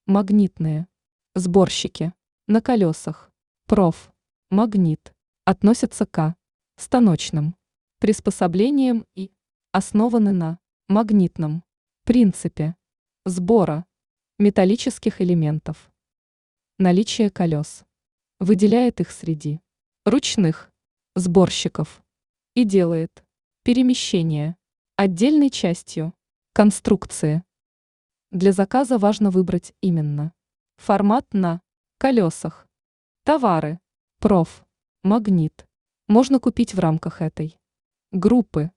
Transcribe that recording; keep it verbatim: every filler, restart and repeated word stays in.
Магнитные. Сборщики. На колесах. Проф. Магнит. Относятся к станочным приспособлениям и основаны на магнитном принципе сбора металлических элементов. Наличие колес выделяет их среди ручных сборщиков и делает перемещение отдельной частью конструкции. Для заказа важно выбрать именно формат на колесах. Товары проф. Магнит можно купить в рамках этой группы